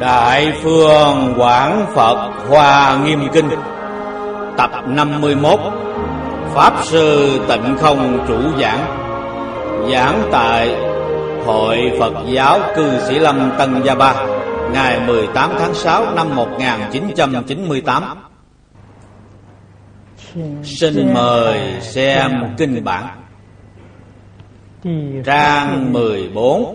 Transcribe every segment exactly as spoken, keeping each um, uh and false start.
Đại Phương Quảng Phật Hoa Nghiêm Kinh tập năm mươi mốt. Pháp Sư Tịnh Không chủ giảng. Giảng tại Hội Phật giáo Cư Sĩ Lâm Tân Gia Ba, ngày mười tám tháng sáu năm một nghìn chín trăm chín mươi tám. Xin mời xem kinh bản. Trang mười bốn,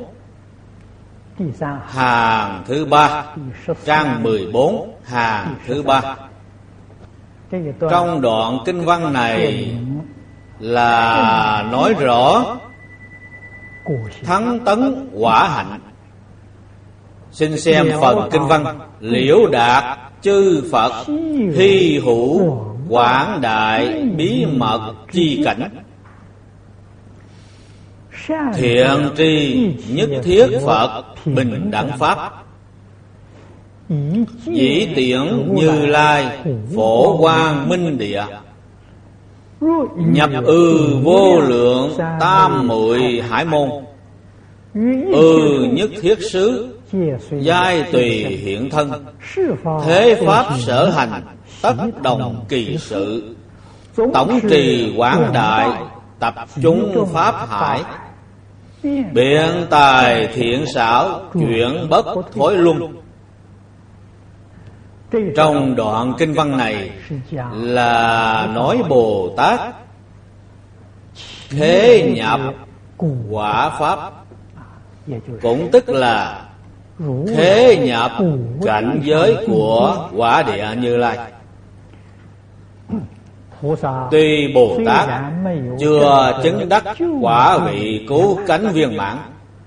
hàng thứ ba. Trang mười bốn, hàng thứ ba. Trong đoạn kinh văn này là nói rõ thắng tấn quả hạnh. Xin xem phần kinh văn: liễu đạt chư Phật hy hữu quảng đại bí mật chi cảnh, thiện tri nhất thiết Phật bình đẳng pháp, dĩ tiễn Như Lai phổ quang minh địa, nhập ư vô lượng tam muội hải môn, ư nhất thiết xứ giai tùy hiện thân, thế pháp sở hành tất đồng kỳ sự, tổng trì quảng đại tập trung pháp hải, biện tài thiện xảo chuyển bất thối luân. Trong đoạn kinh văn này là nói Bồ Tát thế nhập quả pháp, cũng tức là thế nhập cảnh giới của quả địa Như Lai. Tuy Bồ Tát chưa chứng đắc quả vị cứu cánh viên mãn,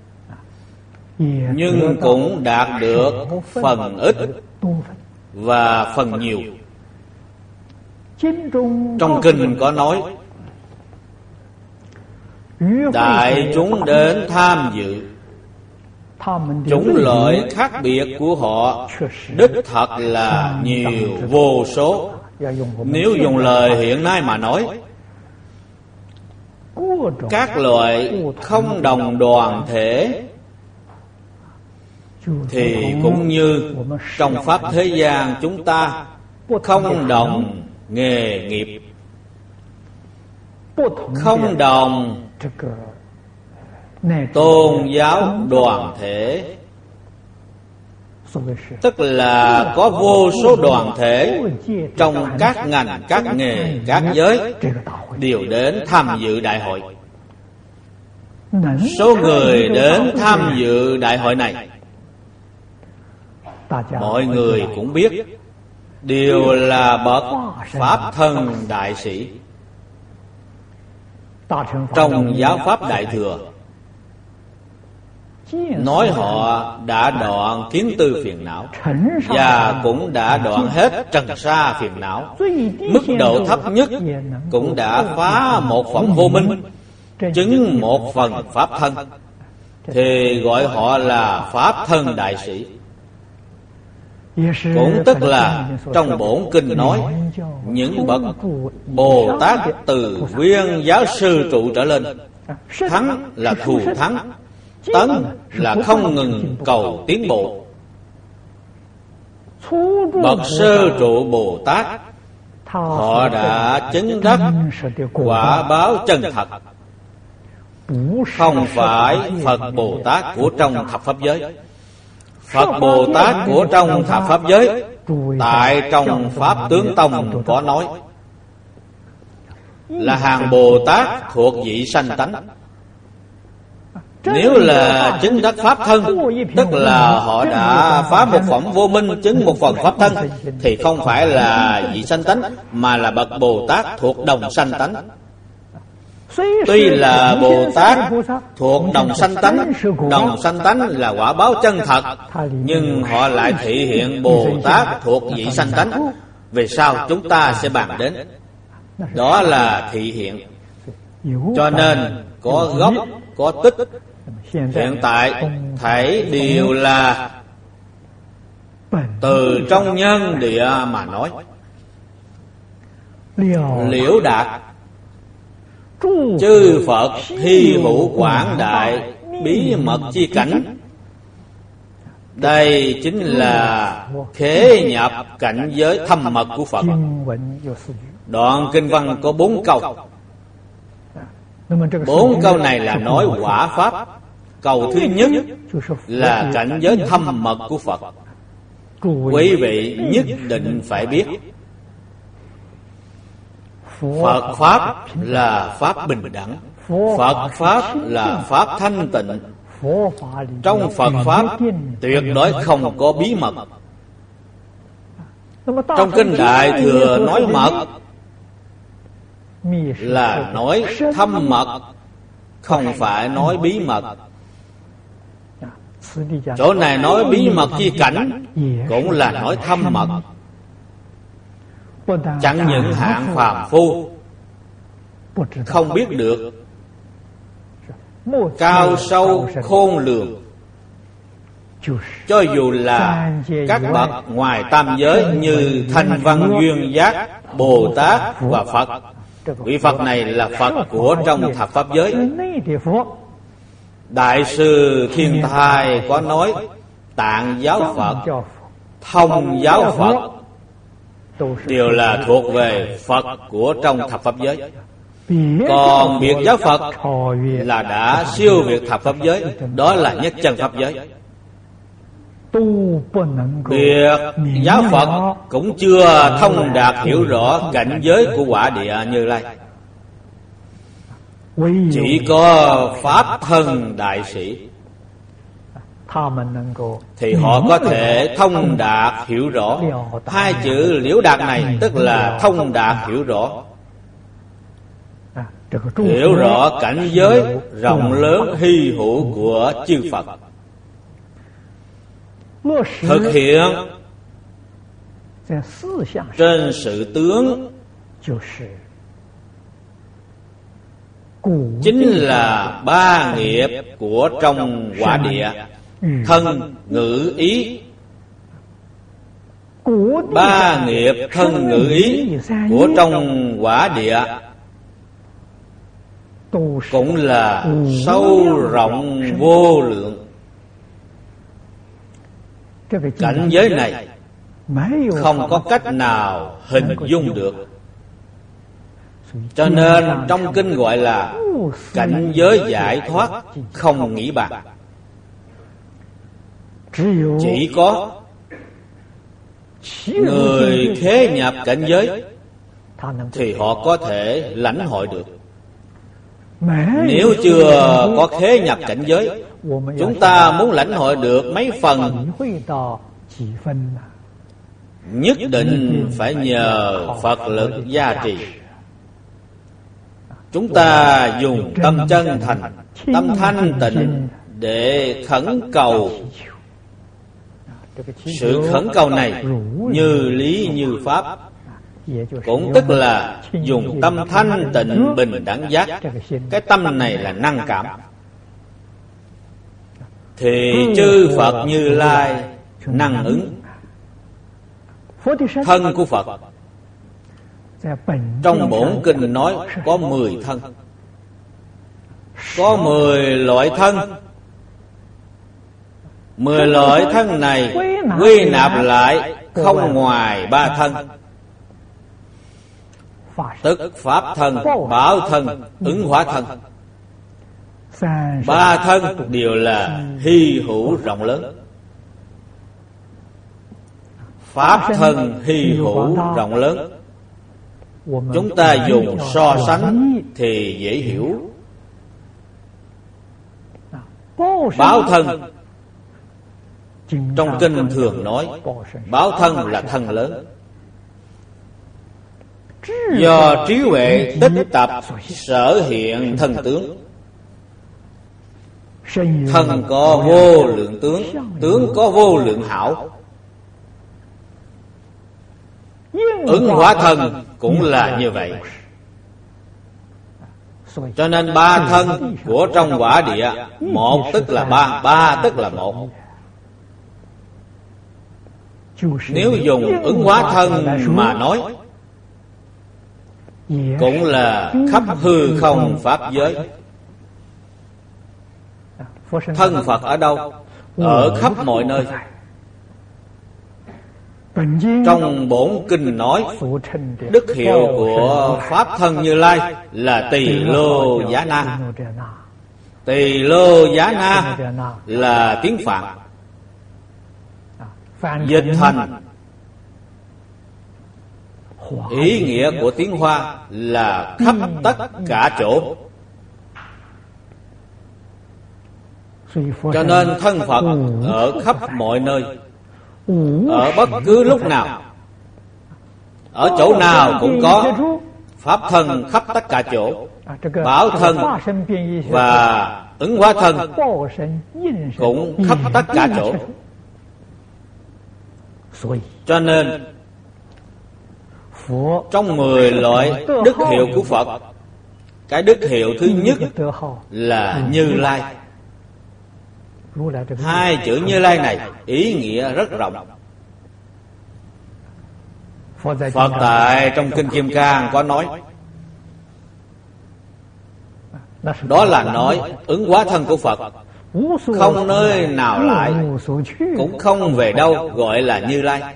nhưng cũng đạt được phần ít và phần nhiều. Trong kinh có nói, đại chúng đến tham dự, chủng loại khác biệt của họ đích thật là nhiều vô số. Nếu dùng lời hiện nay mà nói, các loại không đồng đoàn thể thì cũng như trong pháp thế gian chúng ta không đồng nghề nghiệp, không đồng tôn giáo đoàn thể, tức là có vô số đoàn thể trong các ngành, các nghề, các giới đều đến tham dự đại hội. Số người đến tham dự đại hội này, mọi người cũng biết, đều là bậc pháp thân đại sĩ. Trong giáo pháp Đại Thừa nói họ đã đoạn kiến tư phiền não, và cũng đã đoạn hết trần sa phiền não. Mức độ thấp nhất cũng đã phá một phẩm vô minh, chứng một phần pháp thân, thì gọi họ là pháp thân đại sĩ. Cũng tức là trong bổn kinh nói, những bậc Bồ Tát từ viên giáo sư trụ trở lên, thắng là thù thắng, tấn là không ngừng cầu tiến bộ. Bậc sơ trụ Bồ Tát, họ đã chứng đắc quả báo chân thật, không phải Phật Bồ Tát của trong thập pháp giới. Phật Bồ Tát của trong thập pháp giới, tại trong Pháp Tướng Tông có nói, là hàng Bồ Tát thuộc vị sanh tánh. Nếu là chứng đắc pháp thân, tức là họ đã phá một phẩm vô minh, chứng một phần pháp thân, thì không phải là vị sanh tánh, mà là bậc Bồ Tát thuộc đồng sanh tánh. Tuy là Bồ Tát thuộc đồng sanh tánh, đồng sanh tánh là quả báo chân thật, nhưng họ lại thị hiện Bồ Tát thuộc vị sanh tánh. Về sau chúng ta sẽ bàn đến. Đó là thị hiện. Cho nên có gốc, có tích. Hiện tại thảy đều là từ trong nhân địa mà nói. Liễu đạt chư Phật hy hữu quảng đại bí mật chi cảnh, Đây chính là khế nhập cảnh giới thâm mật của Phật. Đoạn kinh văn có bốn câu. Bốn câu này là nói quả pháp. Câu thứ nhất là cảnh giới thâm mật của Phật. Quý vị nhất định phải biết, Phật Pháp là Pháp bình đẳng, Phật Pháp là Pháp thanh tịnh. Trong Phật Pháp tuyệt đối không có bí mật. Trong kinh Đại Thừa nói mật là nói thâm mật, không phải nói bí mật. Chỗ này nói bí mật chi cảnh cũng là nói thâm mật. Chẳng những hạng phàm phu không biết được, cao sâu khôn lường, cho dù là các bậc ngoài tam giới như Thanh Văn Duyên Giác, Bồ Tát và Phật, vị Phật này là Phật của trong thập pháp giới. Đại sư Thiên Thai có nói Tạng giáo Phật, Thông giáo Phật đều là thuộc về Phật của trong thập pháp giới. Còn biệt giáo Phật là đã siêu việt thập pháp giới, đó là nhất chân pháp giới. Biệt giáo Phật cũng chưa thông đạt hiểu rõ cảnh giới của quả địa Như Lai. Chỉ có Pháp thân đại sĩ thì họ có thể thông đạt hiểu rõ. Hai chữ liễu đạt này tức là thông đạt hiểu rõ. Hiểu rõ cảnh giới rộng lớn hy hữu của chư Phật, thực hiện trên sự tướng chính là ba nghiệp của trong quả địa: thân, ngữ, ý. Ba nghiệp thân, ngữ, ý của trong quả địa cũng là sâu rộng vô lượng. Cảnh giới này không có cách nào hình dung được. Cho nên trong kinh gọi là cảnh giới giải thoát không nghĩ bàn. Chỉ có người khế nhập cảnh giới thì họ có thể lãnh hội được. Nếu chưa có khế nhập cảnh giới, chúng ta muốn lãnh hội được mấy phần, nhất định phải nhờ Phật lực gia trì. Chúng ta dùng tâm chân thành, tâm thanh tịnh để khẩn cầu. Sự khẩn cầu này như lý như pháp, cũng tức là dùng tâm thanh tịnh bình đẳng giác. Cái tâm này là năng cảm, thì chư Phật Như Lai năng ứng. Thân của Phật trong bổn kinh nói có mười thân, có mười loại thân. Mười loại thân này quy nạp lại không ngoài ba thân, tức Pháp thân, Bảo thân, Ứng Hóa thân. Ba thân đều là hy hữu rộng lớn. Pháp thân hy hữu rộng lớn, chúng ta dùng so sánh thì dễ hiểu. Báo thân trong kinh thường nói báo thân là thân lớn, do trí huệ tích tập sở hiện thân tướng. Thân có vô lượng tướng, tướng có vô lượng hảo. Ứng hóa thân cũng là như vậy. Cho nên ba thân của trong quả địa, một tức là ba, ba tức là một. Nếu dùng ứng hóa thân mà nói, cũng là khắp hư không pháp giới. Thân Phật ở đâu? ở khắp mọi nơi. Trong bổn kinh nói, đức hiệu của Pháp Thân Như Lai là Tỳ Lô Giá Na. Tỳ Lô Giá Na là tiếng Phạn, dịch thành ý nghĩa của tiếng Hoa là khắp tất cả chỗ. Cho nên thân Phật ở khắp mọi nơi, ở bất cứ lúc nào, ở chỗ nào cũng có. Pháp thân khắp tất cả chỗ. Bảo thân và ứng hóa thân cũng khắp tất cả chỗ. Cho nên trong mười loại đức hiệu của Phật, cái đức hiệu thứ nhất là Như Lai. Hai chữ Như Lai này ý nghĩa rất rộng. Phật tại trong Kinh Kim Cang có nói, đó là nói ứng hóa thân của Phật không nơi nào lại, cũng không về đâu, gọi là Như Lai.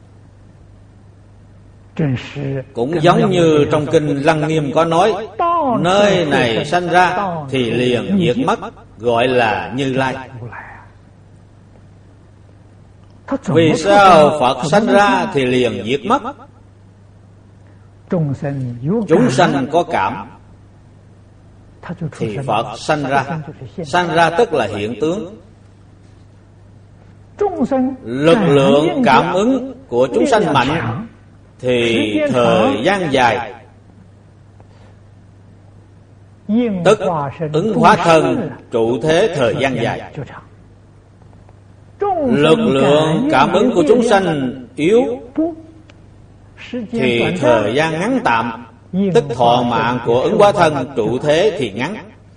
Cũng giống như trong Kinh Lăng Nghiêm có nói, nơi này sanh ra thì liền diệt mất, gọi là Như Lai. Vì sao Phật sanh ra thì liền diệt mất? Chúng sanh có cảm thì Phật sanh ra. Sanh ra tức là hiện tướng. Lực lượng cảm ứng của chúng sanh mạnh thì thời gian dài, tức ứng hóa thân trụ thế thời gian dài. Lực lượng cảm ứng của chúng sanh yếu thì thời gian ngắn tạm, tức thọ mạng của ứng hóa thân trụ thế thì ngắn.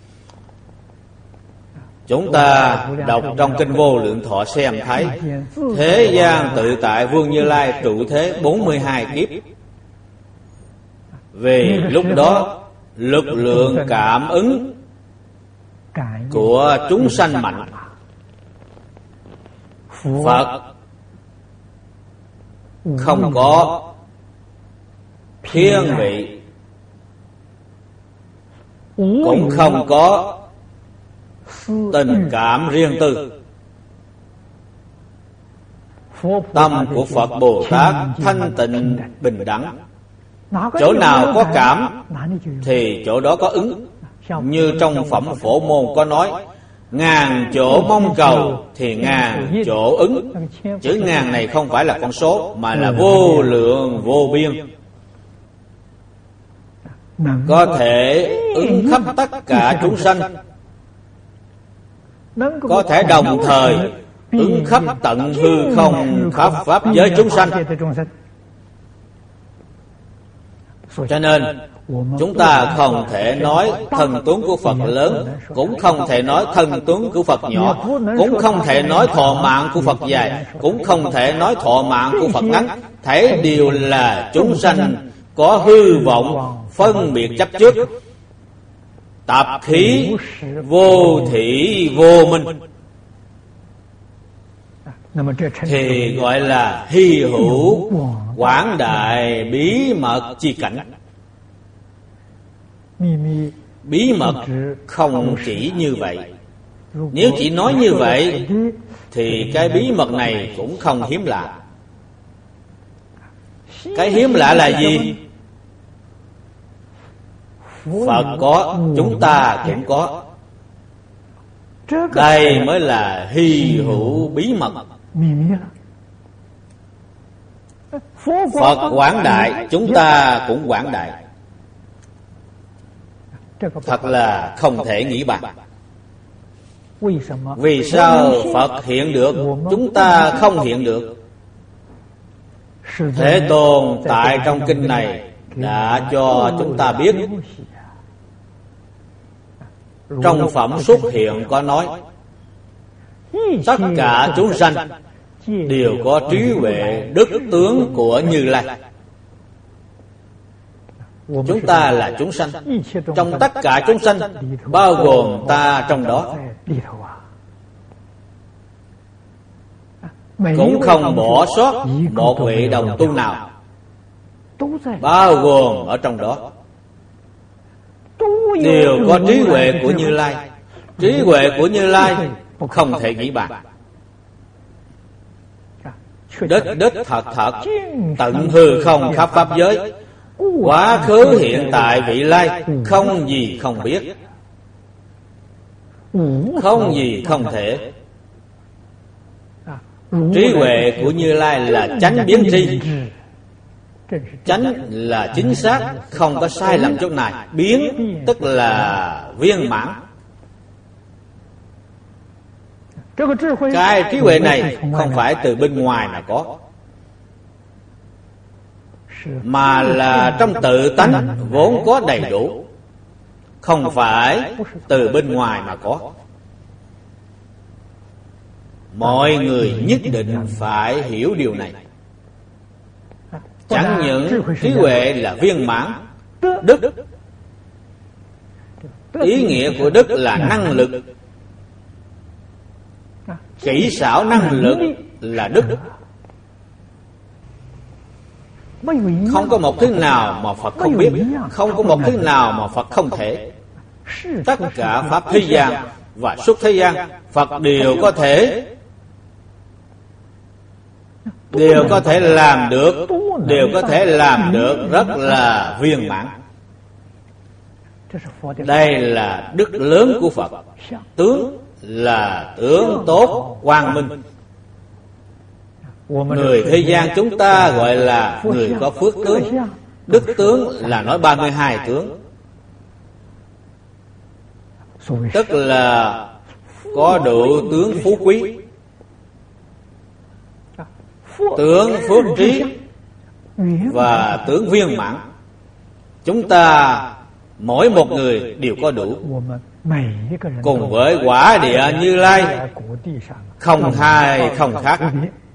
Chúng ta đọc trong Kinh Vô Lượng Thọ xem thấy, thế gian tự tại Vương Như Lai trụ thế bốn mươi hai kiếp. Vì lúc đó lực lượng cảm ứng của chúng sanh mạnh. Phật không có thiên vị, cũng không có tình cảm riêng tư. Tâm của Phật Bồ Tát thanh tịnh bình đẳng. Chỗ nào có cảm thì chỗ đó có ứng. Như trong Phẩm Phổ Môn có nói, ngàn chỗ mong cầu thì ngàn chỗ ứng. Chữ ngàn này không phải là con số, mà là vô lượng vô biên, có thể ứng khắp tất cả chúng sanh, có thể đồng thời ứng khắp tận hư không khắp pháp giới chúng sanh. Cho nên chúng ta không thể nói thần tướng của Phật lớn, cũng không thể nói thần tướng của Phật nhỏ, cũng không thể nói thọ mạng của Phật dài, cũng không thể nói thọ mạng của Phật ngắn. Thế đều là chúng sanh có hư vọng, phân biệt chấp trước, tạp khí vô thị vô minh, thì gọi là hy hữu quảng đại bí mật chi cảnh. Bí mật không chỉ như vậy. Nếu chỉ nói như vậy thì cái bí mật này cũng không hiếm lạ. Cái hiếm lạ là gì? Phật có, chúng ta cũng có. Đây mới là hy hữu bí mật. Phật quảng đại, chúng ta cũng quảng đại. Thật là không thể nghĩ bàn. Vì sao Phật hiện được, chúng ta không hiện được? Thế Tôn tại trong kinh này đã cho chúng ta biết. Trong Phẩm Xuất Hiện có nói, tất cả chúng sanh đều có trí huệ đức tướng của Như Lai. Chúng ta là chúng sanh, trong tất cả chúng sanh bao gồm ta trong đó. cũng không bỏ sót một vị đồng tu nào, bao gồm ở trong đó đều có trí huệ của Như Lai. Trí huệ của Như Lai không thể nghĩ bàn. Đích đích thật thật tận hư không khắp pháp giới, quá khứ hiện tại vị lai, không gì không biết, không gì không thể. Trí huệ của Như Lai là chánh biến tri. Chánh là chính xác, không có sai lầm chút này. Biến tức là viên mãn. Cái trí huệ này không phải từ bên ngoài mà có, mà là trong tự tánh vốn có đầy đủ, không phải từ bên ngoài mà có. Mọi người nhất định phải hiểu điều này. Chẳng những trí huệ là viên mãn, đức, ý nghĩa của đức là năng lực, kỹ xảo năng lực là đức. Không có một thứ nào mà Phật không biết, không có một thứ nào mà Phật không thể. Tất cả pháp thế gian và xuất thế gian, Phật đều có thể, đều có thể làm được, đều có thể làm được rất là viên mãn. Đây là đức lớn của Phật. Tướng là tướng tốt quang minh. Người thế gian chúng ta gọi là người có phước tướng. Đức tướng là nói ba mươi hai tướng, tức là có đủ tướng phú quý, tướng phước trí và tướng viên mãn. Chúng ta mỗi một người đều có đủ, cùng với quả địa Như Lai không hai không khác.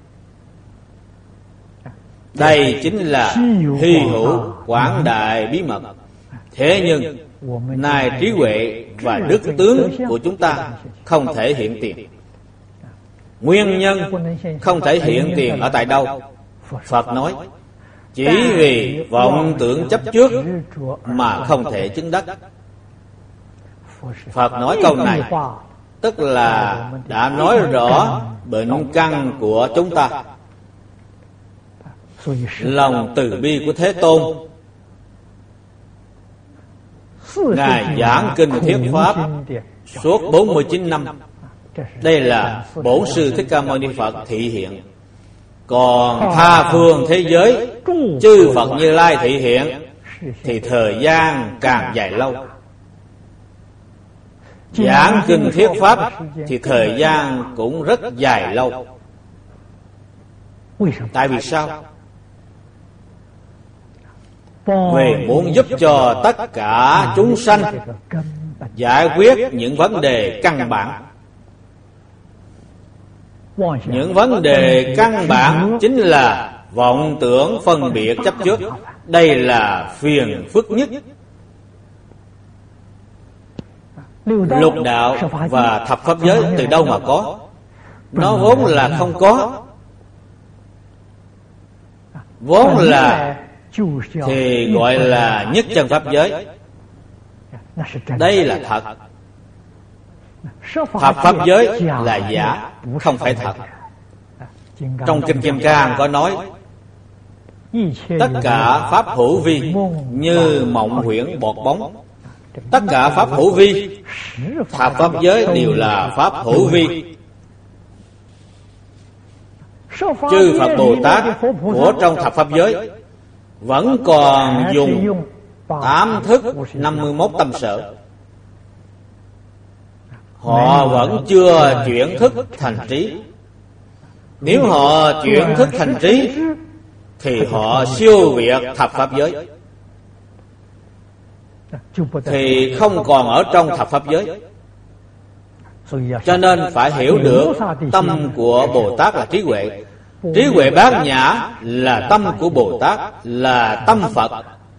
Đây chính là hy hữu quảng đại bí mật. Thế nhưng nay trí huệ và đức tướng của chúng ta không thể hiện tiền. Nguyên nhân không thể hiện tiền ở tại đâu? Phật nói chỉ vì vọng tưởng chấp trước mà không thể chứng đắc. Phật nói câu này tức là đã nói rõ bệnh căn của chúng ta. Lòng từ bi của Thế Tôn, Ngài giảng kinh thuyết pháp suốt bốn mươi chín năm. Đây là Bổn Sư Thích Ca Mâu Ni Phật thị hiện. Còn tha phương thế giới, chư Phật Như Lai thị hiện thì thời gian càng dài lâu. Giảng kinh thuyết pháp thì thời gian cũng rất dài lâu. Tại vì sao? Vì muốn giúp cho tất cả chúng sanh giải quyết những vấn đề căn bản. Những vấn đề căn bản chính là vọng tưởng phân biệt chấp trước. Đây là phiền phức nhất. Lục đạo và thập pháp giới từ đâu mà có? Nó vốn là không có. Vốn là thì gọi là nhất chân pháp giới. Đây là thật. Thập pháp giới là giả, không phải thật. Trong Kinh Kim Cang có nói tất cả pháp hữu vi như mộng huyễn bọt bóng. Tất cả pháp hữu vi, thập pháp giới đều là pháp hữu vi. Chư Phật Bồ Tát của trong thập pháp giới vẫn còn dùng tám thức năm mươi mốt tâm sở. Họ vẫn chưa chuyển thức thành trí. Nếu họ chuyển thức thành trí thì họ siêu việt thập pháp giới, thì không còn ở trong thập pháp giới. Cho nên phải hiểu được tâm của Bồ Tát là trí huệ. Trí huệ bát nhã là tâm của Bồ Tát, là tâm Phật.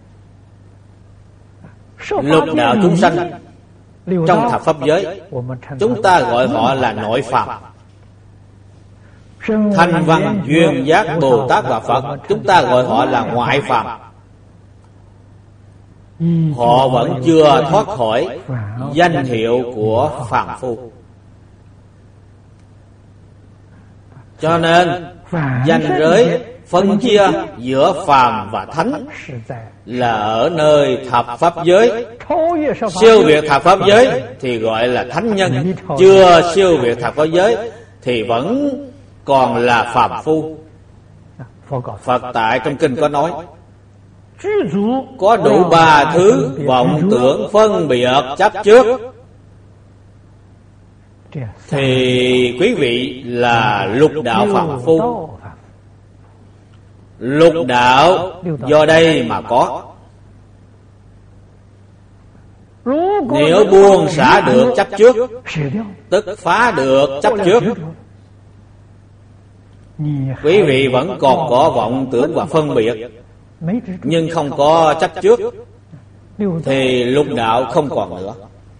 Lục đạo chúng sanh trong thập pháp giới, chúng ta gọi họ là nội phàm. Thanh Văn Duyên Giác Bồ Tát và Phật, chúng ta gọi họ là ngoại phàm. Họ vẫn chưa thoát khỏi danh hiệu của phàm phu. Cho nên danh giới phân chia giữa phàm và thánh là ở nơi thập pháp giới. Siêu việt thập pháp giới thì gọi là thánh nhân, chưa siêu việt thập pháp giới thì vẫn còn là phàm phu. Phật tại trong kinh có nói, có đủ ba thứ vọng tưởng phân biệt chấp trước thì quý vị là lục đạo phàm phu. Lục đạo do đây mà có. Nếu buông xả được chấp trước, tức phá được chấp trước, quý vị vẫn còn có vọng tưởng và phân biệt, nhưng không có chấp trước, thì lục đạo không còn nữa.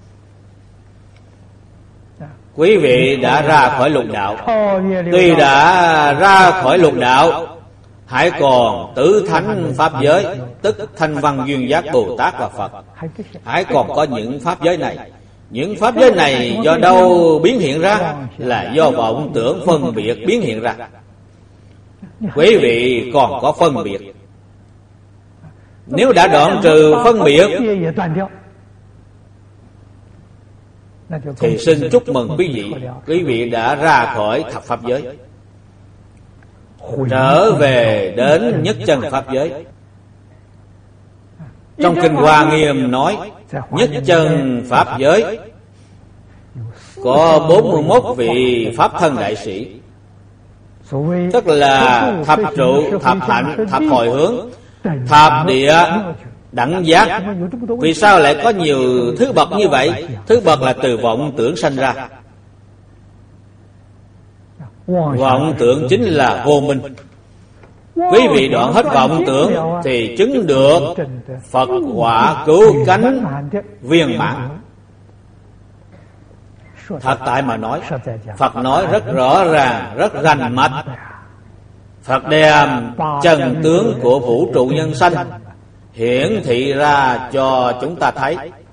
Quý vị đã ra khỏi lục đạo. Tuy đã ra khỏi lục đạo, hãy còn tứ thánh pháp giới, tức Thanh Văn Duyên Giác Bồ Tát và Phật. Hãy còn có những pháp giới này. Những pháp giới này do đâu biến hiện ra? Là do vọng tưởng phân biệt biến hiện ra. Quý vị còn có phân biệt. Nếu đã đoạn trừ phân biệt thì xin chúc mừng quý vị, quý vị đã ra khỏi thập pháp giới, trở về đến nhất chân pháp giới. Trong kinh Hoa Nghiêm nói, nhất chân pháp giới có bốn mươi mốt vị pháp thân đại sĩ, tức là thập trụ, thập hạnh, thập hồi hướng, thập địa, đẳng giác. Vì sao lại có nhiều thứ bậc như vậy? Thứ bậc là từ vọng tưởng sanh ra. Vọng tưởng chính là vô minh. Quý vị đoạn hết vọng tưởng thì chứng được Phật quả cứu cánh viên mãn. Thật tại mà nói, Phật nói rất rõ ràng, rất rành mạch. Phật đem chân tướng của vũ trụ nhân sanh hiển thị ra cho chúng ta thấy.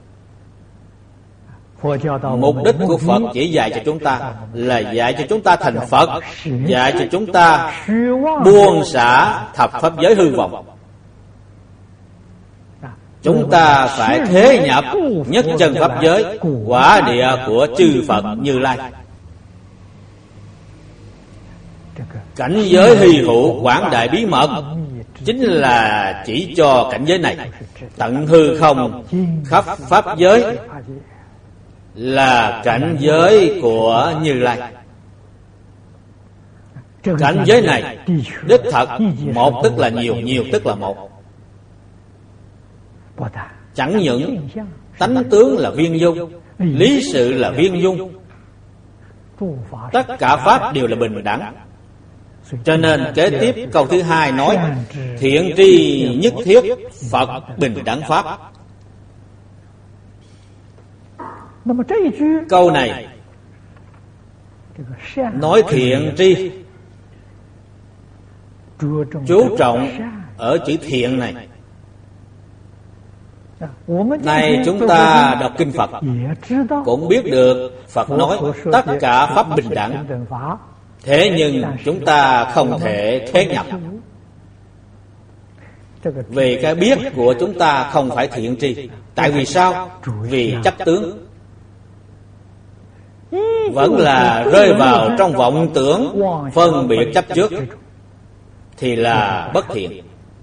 Mục đích của Phật chỉ dạy cho chúng ta là dạy cho chúng ta thành Phật, dạy cho chúng ta buông xả thập pháp giới hư vọng. Chúng ta phải thế nhập nhất chân pháp giới, quả địa của chư Phật Như Lai. Cảnh giới hy hữu quảng đại bí mật chính là chỉ cho cảnh giới này. Tận hư không khắp pháp giới là cảnh giới của Như Lai. Cảnh giới này đích thật một tức là nhiều, nhiều tức là một. Chẳng những tánh tướng là viên dung, lý sự là viên dung, tất cả pháp đều là bình đẳng. Cho nên kế tiếp câu thứ hai nói, thiện tri nhất thiết Phật bình đẳng pháp. Câu này nói thiện tri, chú trọng ở chữ thiện này. Này chúng ta đọc kinh Phật cũng biết được Phật nói tất cả pháp bình đẳng. Thế nhưng chúng ta không thể thế nhập, vì cái biết của chúng ta không phải thiện tri. Tại vì sao? Vì chấp tướng, vẫn là rơi vào trong vọng tưởng phân biệt chấp trước, thì là bất thiện.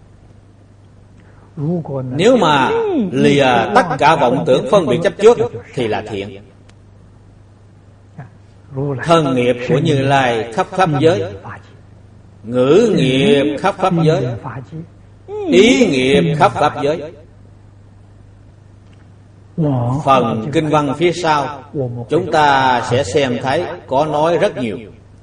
Nếu mà lìa tất cả vọng tưởng phân biệt chấp trước thì là thiện. Thân nghiệp của Như Lai khắp pháp giới, ngữ nghiệp khắp pháp giới, ý nghiệp khắp pháp giới. Phần kinh văn phía sau chúng ta sẽ xem thấy có nói rất nhiều.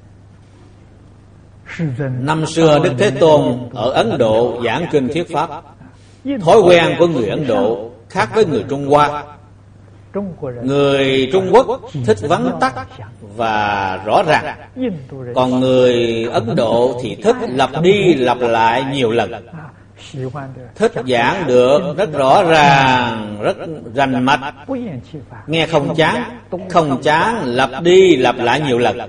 Năm xưa Đức Thế Tôn ở Ấn Độ giảng kinh thuyết pháp. Thói quen của người Ấn Độ khác với người Trung Hoa. Người Trung Quốc thích vắn tắt và rõ ràng, còn người Ấn Độ thì thích lặp đi lặp lại nhiều lần, thích giảng được rất rõ ràng, rất rành mạch, nghe không chán, không chán, lặp đi lặp lại nhiều lần.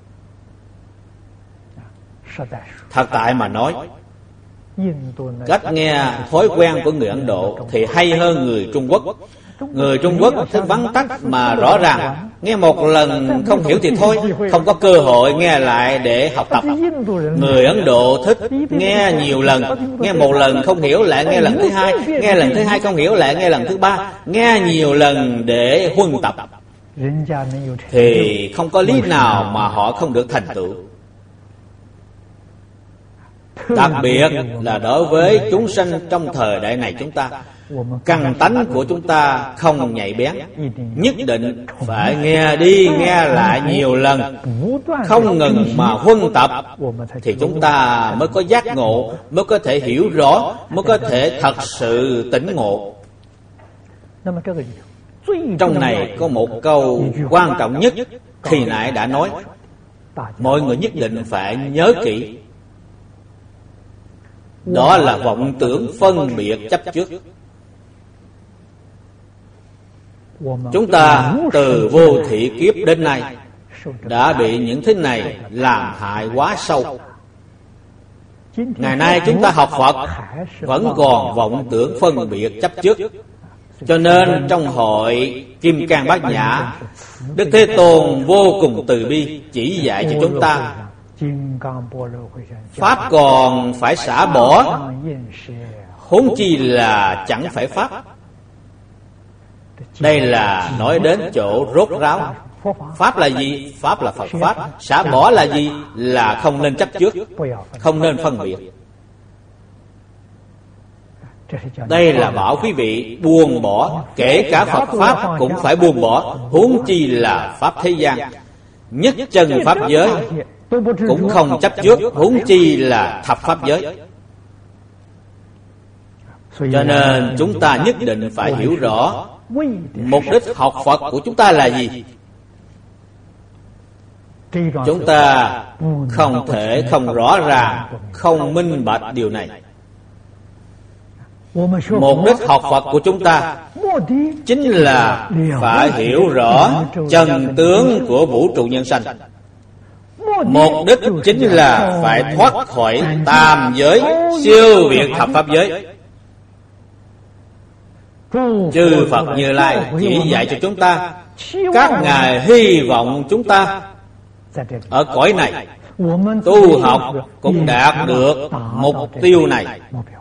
Thật tại mà nói, cách nghe thói quen của người Ấn Độ thì hay hơn người Trung Quốc. Người Trung Quốc thích vắn tắt mà rõ ràng, nghe một lần không hiểu thì thôi, không có cơ hội nghe lại để học tập. Người Ấn Độ thích nghe nhiều lần, nghe một lần không hiểu lại nghe lần thứ hai, nghe lần thứ hai không hiểu lại nghe lần thứ ba, nghe nhiều lần để huân tập, thì không có lý nào mà họ không được thành tựu. Đặc biệt là đối với chúng sanh trong thời đại này chúng ta, căn tánh của chúng ta không nhạy bén, nhất định phải nghe đi nghe lại nhiều lần, không ngừng mà huân tập, thì chúng ta mới có giác ngộ, mới có thể hiểu rõ, mới có thể thật sự tỉnh ngộ. Trong này có một câu quan trọng nhất, khi nãy đã nói, mọi người nhất định phải nhớ kỹ. Đó là vọng tưởng phân biệt chấp trước. Chúng ta từ vô thị kiếp đến nay đã bị những thứ này làm hại quá sâu. Ngày nay chúng ta học Phật vẫn còn vọng tưởng phân biệt chấp trước. Cho nên trong hội Kim Cang Bát Nhã, Đức Thế Tôn vô cùng từ bi chỉ dạy cho chúng ta pháp còn phải xả bỏ, huống chi là chẳng phải pháp. Đây là nói đến chỗ rốt ráo. Pháp là gì? Pháp là Phật pháp. Xả bỏ là gì? Là không nên chấp trước, không nên phân biệt. Đây là bảo quý vị buông bỏ, kể cả Phật pháp cũng phải buông bỏ, huống chi là pháp thế gian. Nhất chân pháp giới cũng không chấp trước, huống chi là thập pháp giới. Cho nên chúng ta nhất định phải hiểu rõ mục đích học Phật của chúng ta là gì. Chúng ta không thể không rõ ràng, không minh bạch điều này. Mục đích học Phật của chúng ta chính là phải hiểu rõ chân tướng của vũ trụ nhân sanh. Mục đích chính là phải thoát khỏi tam giới, siêu việt thập pháp giới. Chư Phật Như Lai chỉ dạy cho chúng ta, các ngài hy vọng chúng ta ở cõi này tu học cũng đạt được mục tiêu này.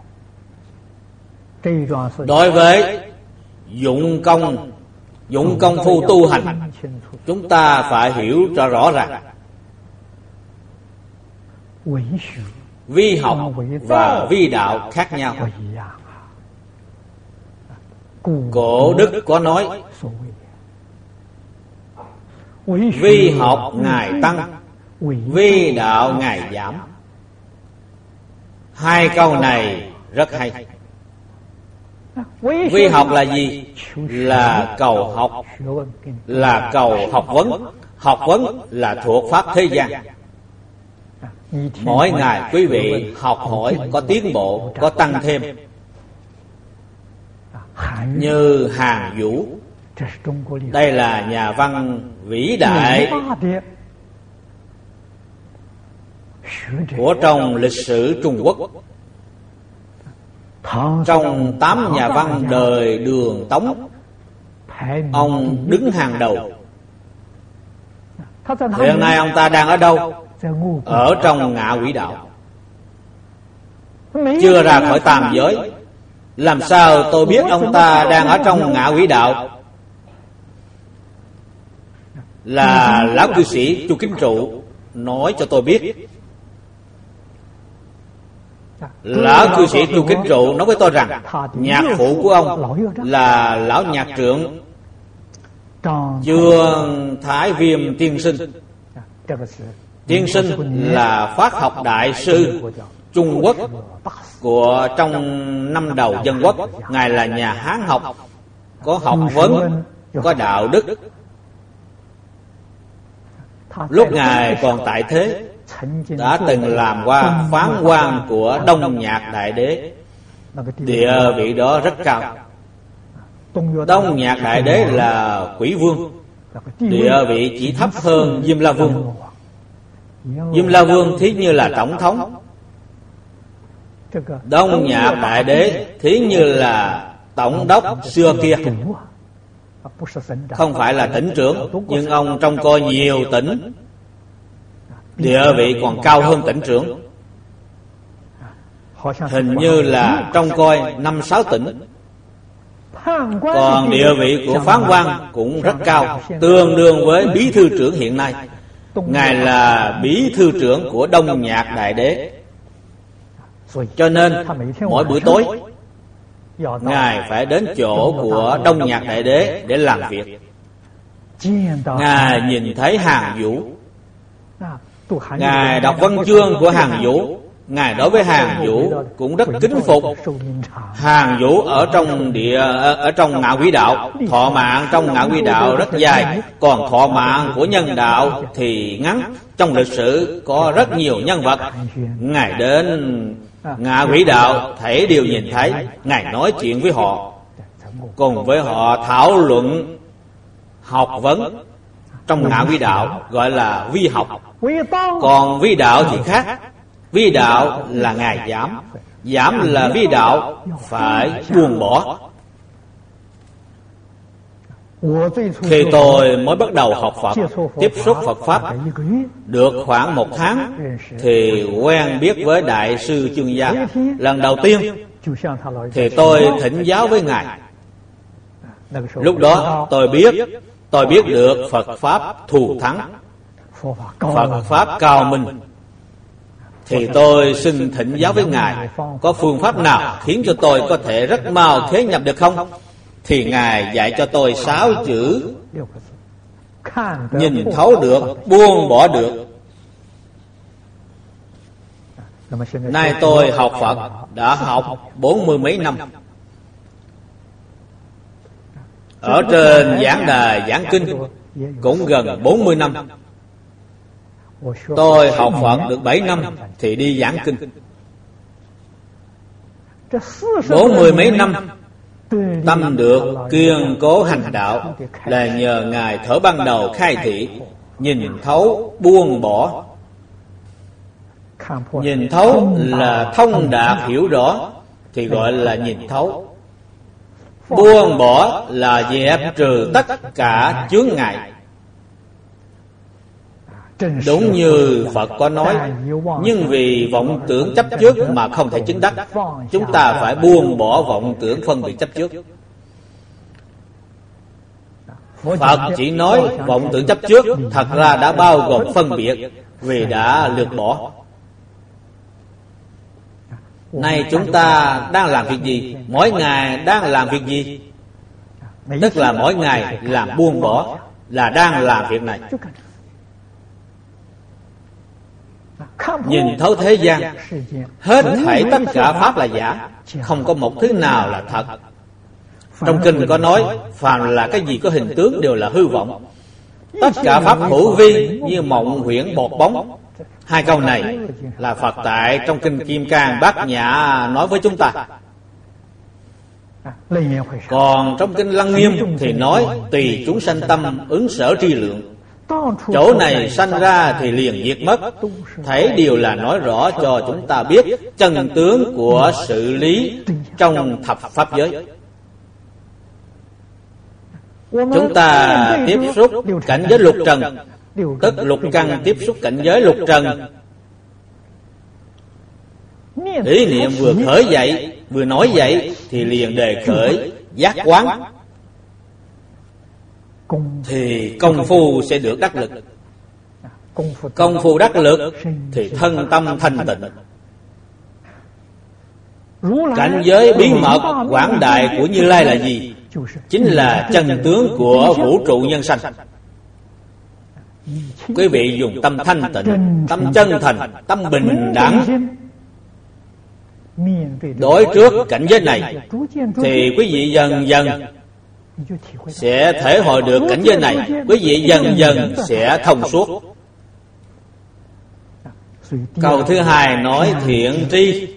Đối với dụng công, dụng công phu tu hành, chúng ta phải hiểu cho rõ ràng. Vi học và vi đạo khác nhau. Cổ đức có nói, vi học ngài tăng, vi đạo ngài giảm. Hai câu này rất hay. Vi học là gì? Là cầu học, là cầu học vấn. Học vấn là thuộc pháp thế gian. Mỗi ngày quý vị học hỏi có tiến bộ, có tăng thêm. Như Hàn Vũ, đây là nhà văn vĩ đại của trong lịch sử Trung Quốc. Trong tám nhà văn đời Đường Tống, ông đứng hàng đầu. Hiện nay ông ta đang ở đâu? Ở trong ngạ quỷ đạo, chưa ra khỏi tam giới. Làm sao tôi biết ông ta đang ở trong ngạ quỷ đạo? Là lão cư sĩ Chu Kính Trụ nói cho tôi biết. Lão cư sĩ Chu Kính Trụ nói với tôi rằng nhạc phụ của ông là lão nhạc trưởng Chương Thái Viêm Tiên Sinh. Tiên Sinh là Pháp học đại sư Trung Quốc của trong năm đầu dân quốc. Ngài là nhà Hán học, có học vấn có đạo đức. Lúc Ngài còn tại thế, đã từng làm qua phán quan của Đông Nhạc Đại Đế. Địa vị đó rất cao. Đông Nhạc Đại Đế là Quỷ Vương, địa vị chỉ thấp hơn Diêm La Vương. Diêm La Vương thí như là tổng thống, Đông Nhạc Đại Đế thí như là tổng đốc xưa kia. Không phải là tỉnh trưởng, nhưng ông trông coi nhiều tỉnh, địa vị còn cao hơn tỉnh trưởng. Hình như là trông coi năm sáu tỉnh. Còn địa vị của phán quan cũng rất cao, tương đương với bí thư trưởng hiện nay. Ngài là bí thư trưởng của Đông Nhạc Đại Đế. Cho nên mỗi buổi tối Ngài phải đến chỗ của Đông Nhạc Đại Đế để làm việc. Ngài nhìn thấy Hàn Vũ, Ngài đọc văn chương của Hàn Vũ. Ngài đối với Hàn Vũ cũng rất kính phục. Hàn Vũ ở trong địa ở trong ngạ quỷ đạo, thọ mạng trong ngạ quỷ đạo rất dài, còn thọ mạng của nhân đạo thì ngắn. Trong lịch sử có rất nhiều nhân vật. Ngài đến ngạ quỷ đạo thảy đều nhìn thấy. Ngài nói chuyện với họ, cùng với họ thảo luận học vấn. Trong ngạ quỷ đạo gọi là vi học, còn vi đạo thì khác. Vi đạo là Ngài giảm, giảm là vi đạo phải buông bỏ. Khi tôi mới bắt đầu học Phật, tiếp xúc Phật Pháp được khoảng một tháng, thì quen biết với Đại sư Chương Gia. Lần đầu tiên thì tôi thỉnh giáo với Ngài. Lúc đó tôi biết, tôi biết được Phật Pháp thù thắng, Phật Pháp cao minh. Thì tôi xin thỉnh giáo với Ngài, có phương pháp nào khiến cho tôi có thể rất mau thế nhập được không? Thì Ngài dạy cho tôi sáu chữ: nhìn thấu được, buông bỏ được. Nay tôi học Phật đã học bốn mươi mấy năm. Ở trên giảng đài giảng kinh cũng gần bốn mươi năm. Tôi học Phật được bảy năm thì đi giảng kinh. Bốn mươi mấy năm tâm được kiên cố hành đạo là nhờ Ngài thở ban đầu khai thị, nhìn thấu buông bỏ. Nhìn thấu là thông đạt hiểu rõ thì gọi là nhìn thấu. Buông bỏ là dẹp trừ tất cả chướng ngại. Đúng như Phật có nói, nhưng vì vọng tưởng chấp trước mà không thể chứng đắc, chúng ta phải buông bỏ vọng tưởng phân biệt chấp trước. Phật chỉ nói vọng tưởng chấp trước, thật ra đã bao gồm phân biệt, vì đã lược bỏ. Nay chúng ta đang làm việc gì? Mỗi ngày đang làm việc gì? Tức là mỗi ngày làm buông bỏ, là đang làm việc này. Nhìn thấu thế gian, hết thảy tất cả pháp là giả, không có một thứ nào là thật. Trong kinh có nói, phàm là cái gì có hình tướng đều là hư vọng. Tất cả pháp hữu vi như mộng huyễn bọt bóng. Hai câu này là Phật tại trong kinh Kim Cang Bát Nhã nói với chúng ta. Còn trong kinh Lăng Nghiêm thì nói tùy chúng sanh tâm ứng sở tri lượng. Chỗ này sanh ra thì liền diệt mất. Thấy điều là nói rõ cho chúng ta biết chân tướng của sự lý trong thập pháp giới. Chúng ta tiếp xúc cảnh giới lục trần, tức lục căn tiếp xúc cảnh giới lục trần. Ý niệm vừa khởi dậy, vừa nói dậy thì liền đề khởi giác quán, thì công phu sẽ được đắc lực. Công phu đắc lực thì thân tâm thanh tịnh. Cảnh giới bí mật quảng đại của Như Lai là gì? Chính là chân tướng của vũ trụ nhân sanh. Quý vị dùng tâm thanh tịnh, tâm chân thành, tâm bình đẳng đối trước cảnh giới này, thì quý vị dần dần sẽ thể hội được cảnh giới này. Quý vị dần dần sẽ thông suốt. Câu thứ hai nói thiện tri.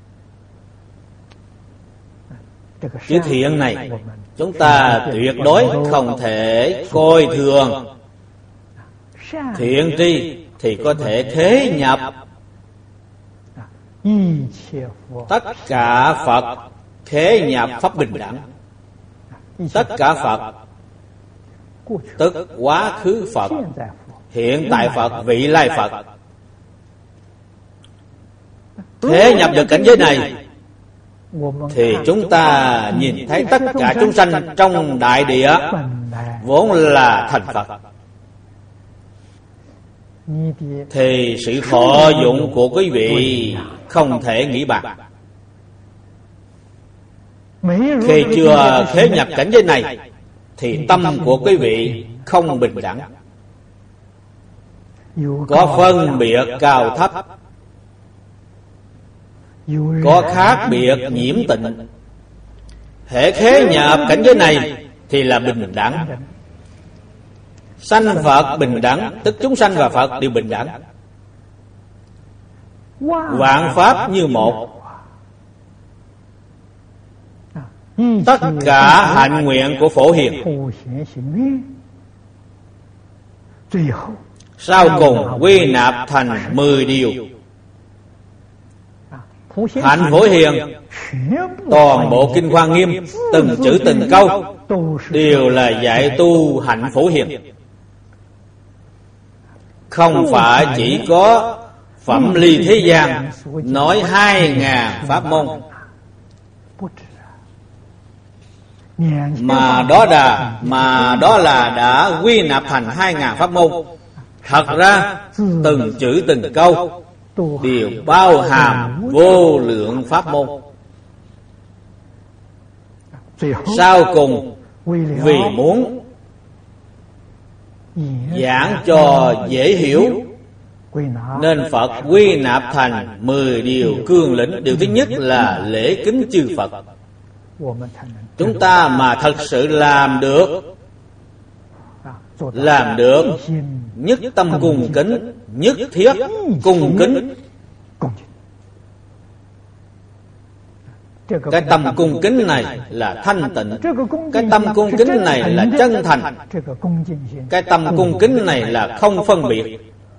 Chữ thiện này chúng ta tuyệt đối không thể coi thường. Thiện tri thì có thể thế nhập tất cả Phật, thế nhập pháp bình đẳng. Tất cả Phật tức quá khứ Phật, hiện tại Phật, vị lai Phật. Thế nhập được cảnh giới này thì chúng ta nhìn thấy tất cả chúng sanh trong đại địa vốn là thành Phật. Thì sự thọ dụng của quý vị không thể nghĩ bàn. Khi chưa thế nhập cảnh giới này thì tâm của quý vị không bình đẳng, có phân biệt cao thấp, có khác biệt nhiễm tịnh. Hễ khế nhập cảnh giới này thì là bình đẳng. Sanh Phật bình đẳng, tức chúng sanh và Phật đều bình đẳng. Vạn pháp như một. Tất cả hạnh nguyện của Phổ Hiền sau cùng quy nạp thành mười điều. Hạnh Phổ Hiền, toàn bộ Kinh Hoa Nghiêm, từng chữ từng câu đều là dạy tu hạnh Phổ Hiền. Không phải chỉ có Phẩm Ly thế gian nói hai ngàn pháp môn, mà đó là mà đó là đã quy nạp thành hai ngàn pháp môn. Thật ra từng chữ từng câu đều bao hàm vô lượng pháp môn. Sau cùng vì muốn giảng cho dễ hiểu nên Phật quy nạp thành mười điều cương lĩnh. Điều thứ nhất là lễ kính chư Phật. Chúng ta mà thật sự làm được Làm được nhất tâm cung kính, nhất thiết cung kính. Cái tâm cung kính này là thanh tịnh. Cái tâm cung kính này là chân thành. Cái tâm cung kính này là không phân biệt.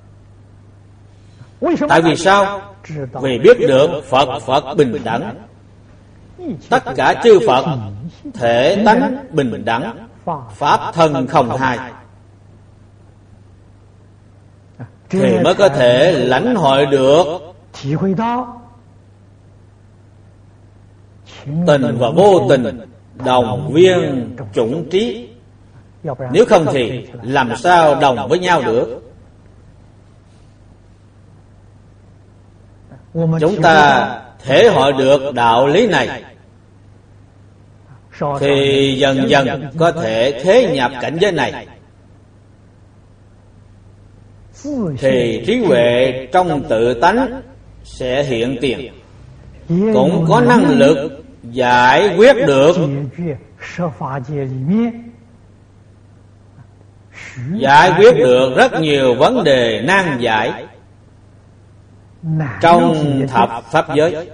Tại vì sao? Vì biết được Phật Phật bình đẳng, tất cả chư Phật thể tánh bình đẳng, pháp thân không hai, thì mới có thể lãnh hội được tình và vô tình đồng viên chủng trí. Nếu không thì làm sao đồng với nhau được? Chúng ta thể hội được đạo lý này thì dần dần có thể thế nhập cảnh giới này. Thì trí huệ trong tự tánh sẽ hiện tiền, cũng có năng lực giải quyết được Giải quyết được rất nhiều vấn đề nan giải trong thập pháp giới.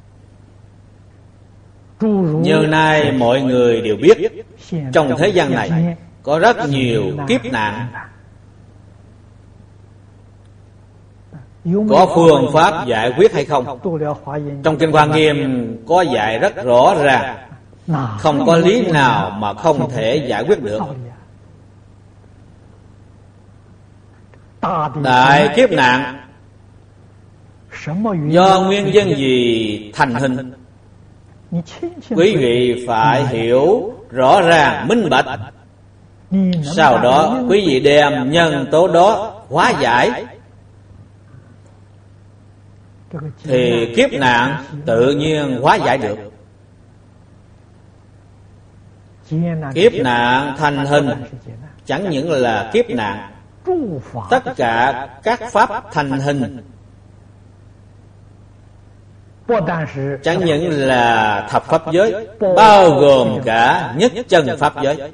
Như nay mọi người đều biết, trong thế gian này có rất nhiều kiếp nạn. Có phương pháp giải quyết hay không? Trong Kinh Hoa Nghiêm có dạy rất rõ ràng, không có lý nào mà không thể giải quyết được. Đại kiếp nạn do nguyên nhân gì thành hình? Quý vị phải hiểu rõ ràng, minh bạch. Sau đó quý vị đem nhân tố đó hóa giải, thì kiếp nạn tự nhiên hóa giải được. Kiếp nạn thành hình chẳng những là kiếp nạn, tất cả các pháp thành hình chẳng những là thập pháp giới, bao gồm cả nhất chân pháp giới.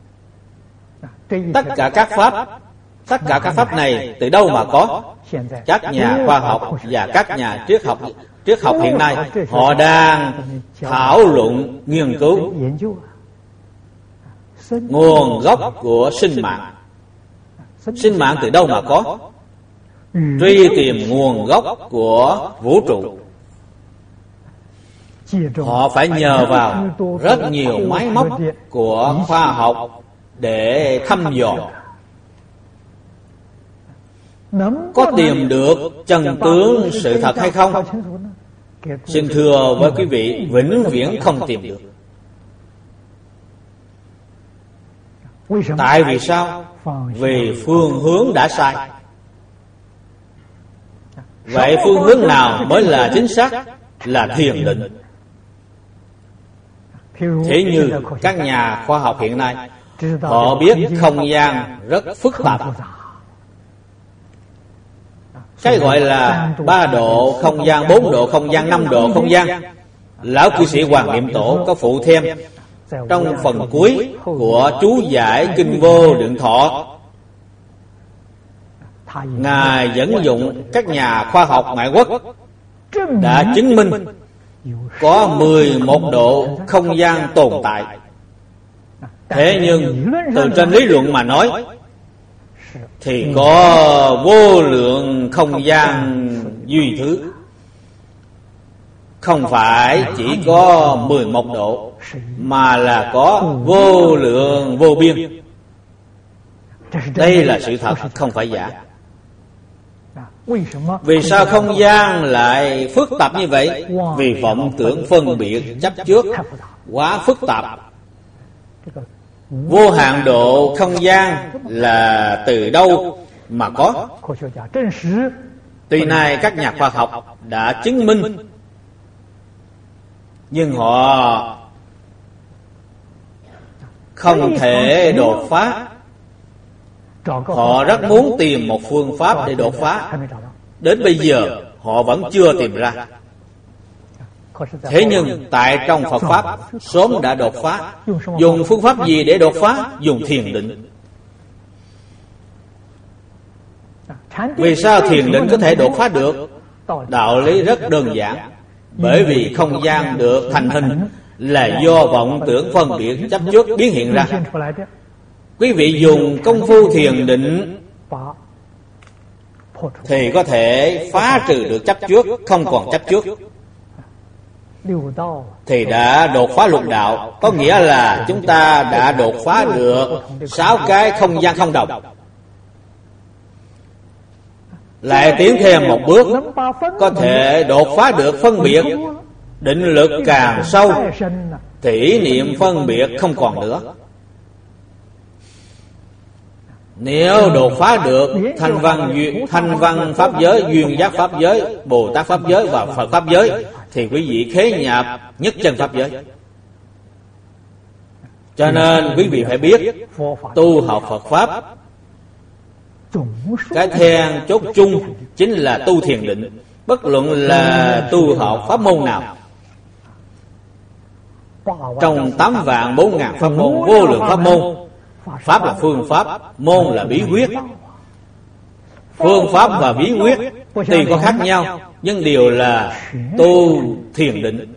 Tất cả các pháp, tất cả các pháp này từ đâu mà có? Các nhà khoa học và các nhà triết học triết học hiện nay họ đang thảo luận, nghiên cứu nguồn gốc của sinh mạng. Sinh mạng từ đâu mà có? Truy tìm nguồn gốc của vũ trụ, họ phải nhờ vào rất nhiều máy móc của khoa học để thăm dò. Có tìm được chân tướng sự thật hay không? Xin thưa với quý vị, vĩnh viễn không tìm được. Tại vì sao? Vì phương hướng đã sai. Vậy phương hướng nào mới là chính xác? Là thiền định. Thế như các nhà khoa học hiện nay, họ biết không gian rất phức tạp. Cái gọi là ba độ không gian, bốn độ không gian, năm độ không gian, lão cư sĩ Hoàng Niệm Tổ có phụ thêm trong phần cuối của chú giải Kinh Vô Lượng Thọ. Ngài dẫn dụng các nhà khoa học ngoại quốc đã chứng minh có mười một độ không gian tồn tại. Thế nhưng từ trên lý luận mà nói thì có vô lượng không gian duy thứ, không phải chỉ có mười một độ, mà là có vô lượng vô biên. Đây là sự thật, không phải giả. Vì sao không gian lại phức tạp như vậy? Vì vọng tưởng phân biệt chấp trước quá phức tạp. Vô hạn độ không gian là từ đâu mà có? Tuy nay các nhà khoa học đã chứng minh, nhưng họ không thể đột phá. Họ rất muốn tìm một phương pháp để đột phá. Đến bây giờ họ vẫn chưa tìm ra. Thế nhưng tại trong Phật Pháp sớm đã đột phá. Dùng phương pháp gì để đột phá? Dùng thiền định. Vì sao thiền định có thể đột phá được? Đạo lý rất đơn giản. Bởi vì không gian được thành hình là do vọng tưởng phân biệt chấp trước biến hiện ra. Quý vị dùng công phu thiền định thì có thể phá trừ được chấp trước, không còn chấp trước, thì đã đột phá lục đạo. Có nghĩa là chúng ta đã đột phá được sáu cái không gian không đồng. Lại tiến thêm một bước, có thể đột phá được phân biệt. Định lực càng sâu thì niệm phân biệt không còn nữa. Nếu đột phá được thanh văn thanh văn pháp giới, duyên giác pháp giới, Bồ Tát pháp giới và Phật pháp giới, thì quý vị khế nhập nhất chân pháp giới. Cho nên quý vị phải biết, tu học Phật pháp, cái then chốt chung chính là tu thiền định. Bất luận là tu học pháp môn nào, trong tám vạn bốn ngàn pháp môn, vô lượng pháp môn, pháp là phương pháp, môn là bí quyết. Phương pháp và bí quyết tuy có khác nhau, nhưng đều là tu thiền định.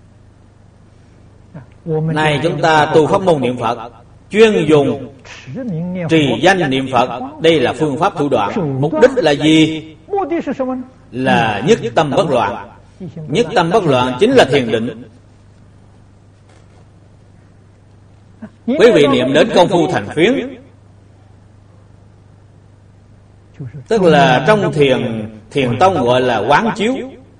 Này chúng ta tu pháp môn niệm Phật, chuyên dùng trì danh niệm Phật. Đây là phương pháp thủ đoạn. Mục đích là gì? Là nhất tâm bất loạn. Nhất tâm bất loạn chính là thiền định. Quý vị niệm đến công phu thành phiến, tức là trong thiền thiền tông gọi là quán chiếu.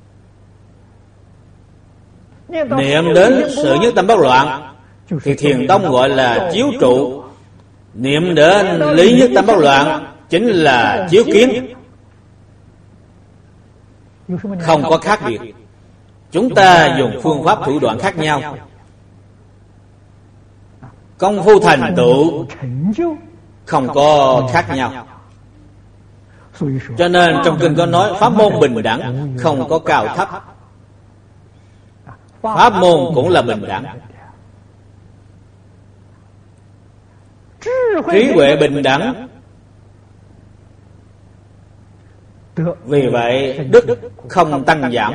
Niệm đến sự nhất tâm bất loạn thì thiền tông gọi là chiếu trụ. Niệm đến lý nhất tâm bất loạn chính là chiếu kiến. Không có khác biệt. Chúng ta dùng phương pháp thủ đoạn khác nhau. Công phu thành tựu không có khác nhau. Cho nên trong kinh có nói pháp môn bình đẳng, không có cao thấp. pháp môn cũng là bình đẳng. Trí huệ bình đẳng, vì vậy đức không tăng giảm.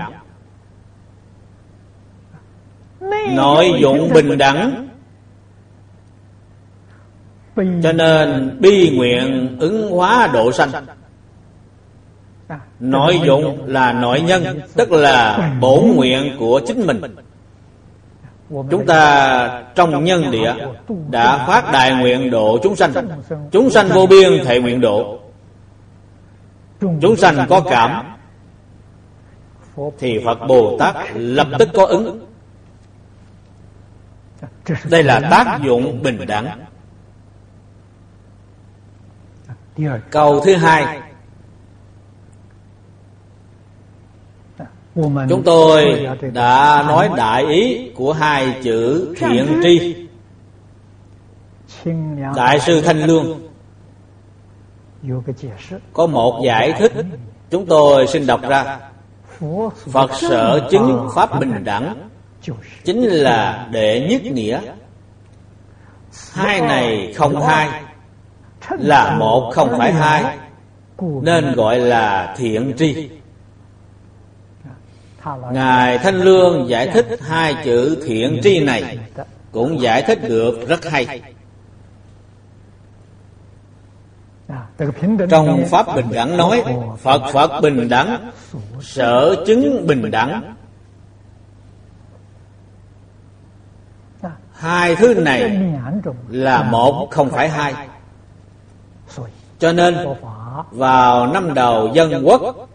Nội dụng bình đẳng, cho nên bi nguyện ứng hóa độ sanh. Nội dụng là nội nhân, tức là bổn nguyện của chính mình. Chúng ta trong nhân địa đã phát đại nguyện độ chúng sanh. Chúng sanh vô biên thệ nguyện độ. Chúng sanh có cảm thì Phật Bồ Tát lập tức có ứng. Đây là tác dụng bình đẳng. Câu thứ hai, chúng tôi đã nói đại ý của hai chữ thiện tri. Đại sư Thanh Lương có một giải thích, chúng tôi xin đọc ra. Phật sở chứng pháp bình đẳng chính là đệ nhất nghĩa. Hai này không hai, là một không phải hai, nên gọi là thiện tri. Ngài Thanh Lương giải thích hai chữ thiện tri này cũng giải thích được rất hay. Trong pháp bình đẳng nói, Phật Phật bình đẳng, sở chứng bình đẳng. Hai thứ này là một không phải hai. Cho nên vào năm đầu Dân Quốc,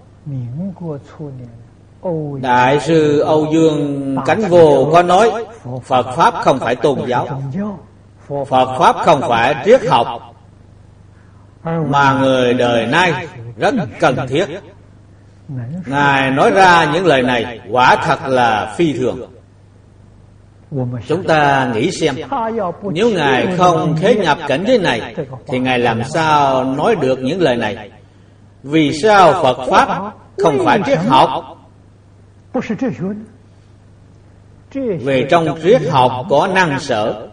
Đại sư Âu Dương Cánh Vô có nói Phật Pháp không phải tôn giáo, Phật Pháp không phải triết học, mà người đời nay rất cần thiết. Ngài nói ra những lời này quả thật là phi thường. Chúng ta nghĩ xem, nếu Ngài không khế nhập cảnh giới này thì Ngài làm sao nói được những lời này? Vì sao Phật Pháp không phải triết học? Vì trong triết học có năng sở.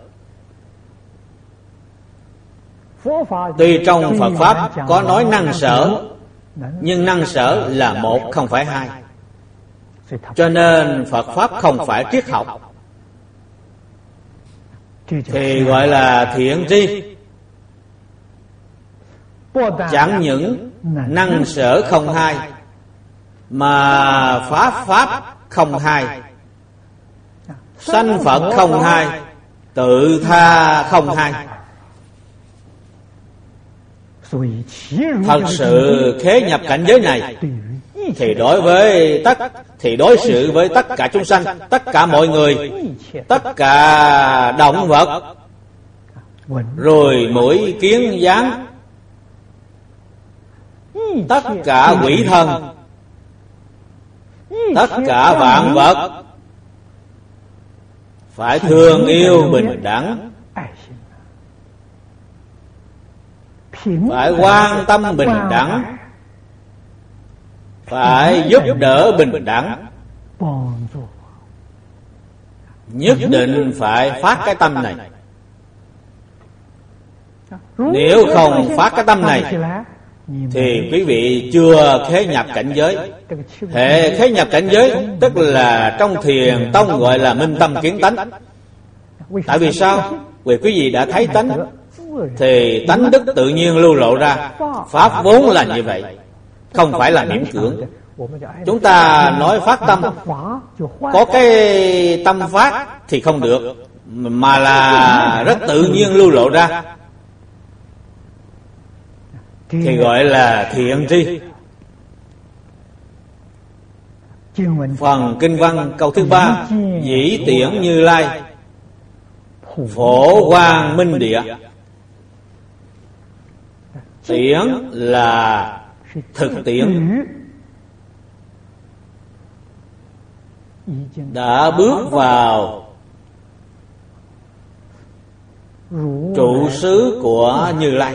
Tuy trong Phật Pháp có nói năng sở, nhưng năng sở là một không phải hai. Cho nên Phật Pháp không phải triết học, thì gọi là thiện tri. Chẳng những năng sở không hai, mà pháp pháp không hai, sanh Phật không hai, tự tha không hai. Thật sự khế nhập cảnh giới này thì đối với tất thì đối xử với tất cả chúng sanh, tất cả mọi người, tất cả động vật, rồi mũi kiến gián, tất cả quỷ thần, tất cả vạn vật phải thương yêu bình đẳng, phải quan tâm bình đẳng, phải giúp đỡ bình đẳng. Nhất định phải phát cái tâm này. Nếu không phát cái tâm này thì quý vị chưa khế nhập cảnh giới. Hệ khế nhập cảnh giới tức là trong thiền tông gọi là minh tâm kiến tánh. Tại vì sao? Vì quý vị đã thấy tánh thì tánh đức tự nhiên lưu lộ ra. Pháp vốn là như vậy, không phải là miễn cưỡng. Chúng ta nói phát tâm, có cái tâm phát thì không được, mà là rất tự nhiên lưu lộ ra, thì gọi là thiện tri. Phần kinh văn câu thứ ba: dĩ tiễn Như Lai, phổ quang minh địa. Tiễn là thực tiễn, đã bước vào trụ xứ của Như Lai.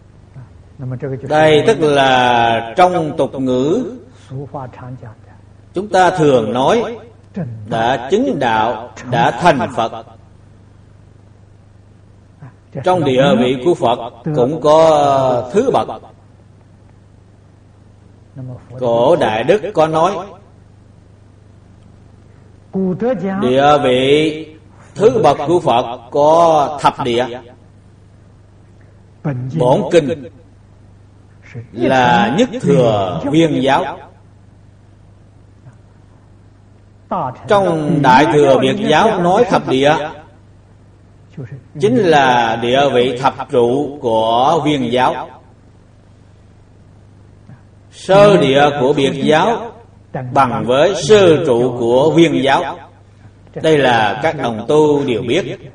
Đây tức là trong tục ngữ Chúng ta thường nói đã chứng đạo, đã thành Phật. Trong địa vị của Phật cũng có thứ bậc. Cổ Đại Đức có nói địa vị thứ bậc của Phật có thập địa. Bổn kinh là nhất thừa Viên giáo. Trong Đại thừa Việt giáo nói thập địa chính là địa vị thập trụ của Viên giáo. Sơ địa của Biệt giáo bằng với sơ trụ của Viên giáo. Đây là các đồng tu đều biết.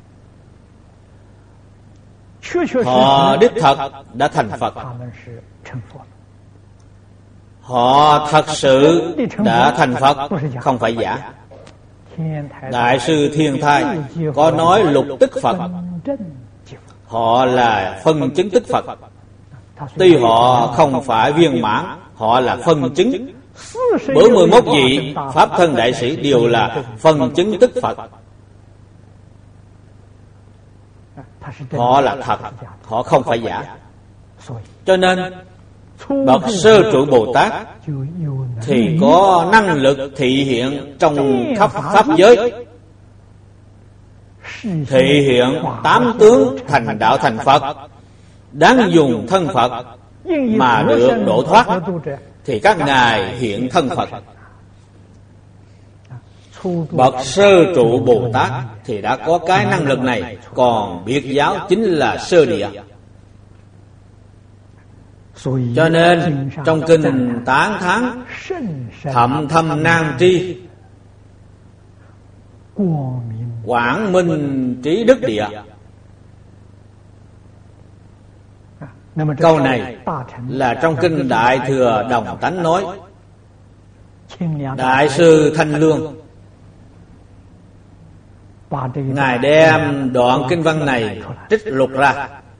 Họ đích thật đã thành Phật. Họ thật sự đã thành Phật, không phải giả. Đại sư Thiên Thai có nói lục tức Phật. Họ là phân chứng tức Phật. Tuy họ không phải viên mãn, họ là phân chứng. bốn mươi mốt vị Pháp thân đại sĩ đều là phân chứng tức Phật. Họ là thật, họ không phải giả. Cho nên bậc sơ trụ Bồ Tát thì có năng lực thị hiện trong khắp pháp giới, thị hiện tám tướng thành đạo thành Phật, đáng dùng thân Phật mà được độ thoát, thì các ngài hiện thân Phật. Bậc sơ trụ Bồ Tát thì đã có cái năng lực này. Còn Biệt giáo chính là sơ địa. Cho nên trong kinh tán thán thậm thâm nan tri, quảng minh trí đức địa. Câu này là trong kinh Đại thừa Đồng Tánh nói. Đại sư Thanh Lương ngài đem đoạn kinh văn này trích lục ra,